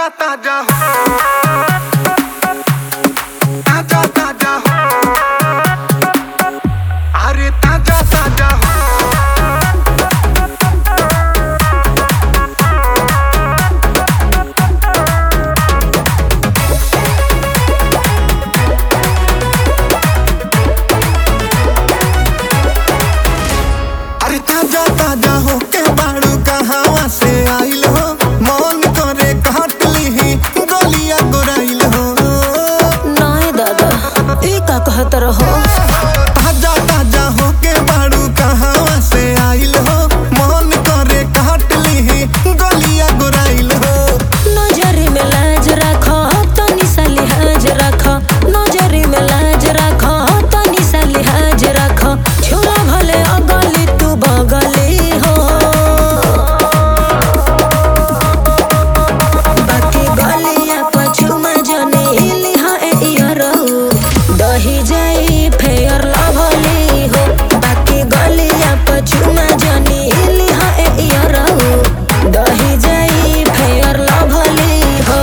ताजा ताजा ताजा ताजा अरे ताजा ताजा अरे ताजा ताजा हो के बाड़ू कहावा से आइल हो मन करे काट ली गोलियां गोराइल हो नहीं दादा ई का कहत रहो। ताजा ताजा हो के बाड़ू कहावा से आइल हो मन करे काट ली गोलियां गोराइल हो नजरी में लाज रखो तनी सा लिहाज रखो नजरी में लाज रखो तनी सा लिहाज रखो छोरा भले अगली तू बगली हो बाकी गलिया पछू में जने लिहा ए इयरो दही जाई फेयर लवली हो बाकी गलिया पछू में जने लिहा ए इयरो दही जाई फेयर लवली हो।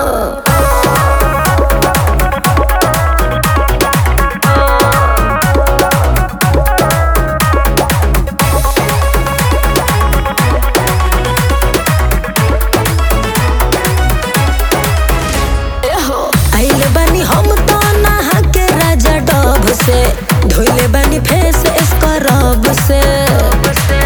आइले बानी हम तो नहा के राजा डब से धोइले बानी फेस स्क्रब से